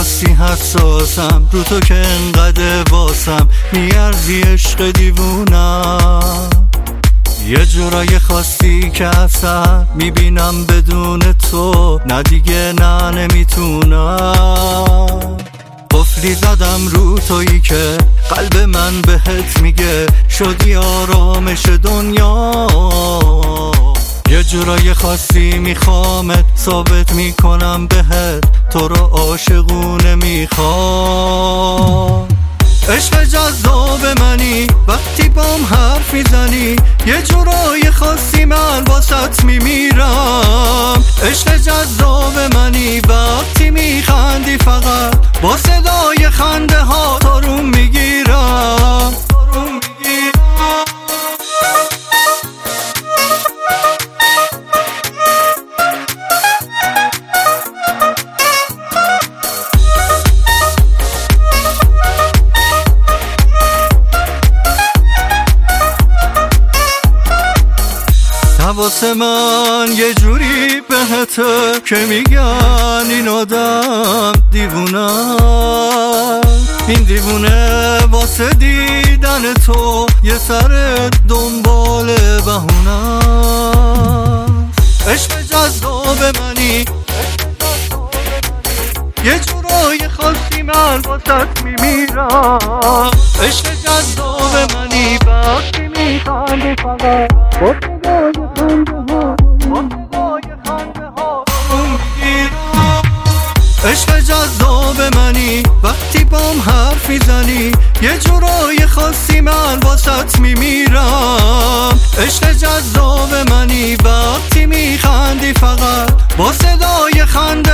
خاصی حساسم، رو تو که انقدر واسم میارزی عشق دیوونم. یه جورای خاصی که اصلا میبینم بدون تو، نه دیگه نه نمیتونم. قفلی زدم رو تویی که قلب من بهت میگه شدی آرامش دنیا. یه جورای خاصی میخوامت، ثابت میکنم بهت تو رو عاشقونه میخوام. عشق جذاب منی وقتی بام حرف میزنی، یه جورای خاصی من واسط میمیرم. عشق جذاب منی وقتی میخندی، فقط با صدای خنده ها آروم میگیرم. حواس من یه جوری بهته که میگن این آدم دیوونه. این دیوونه واسه دیدن تو یه سر دنبال بهونه. عشق جذاب منی یه جورای خاصی من واسط میمیرم. عشق جذاب منی وقتی میخندی، فقط با صدای خنده ها میگیرم. عشق جذاب منی وقتی بام حرف میزنی، یه جورای خاصی من واسط میمیرم. عشق جذاب منی وقتی میخندی، فقط با صدای خنده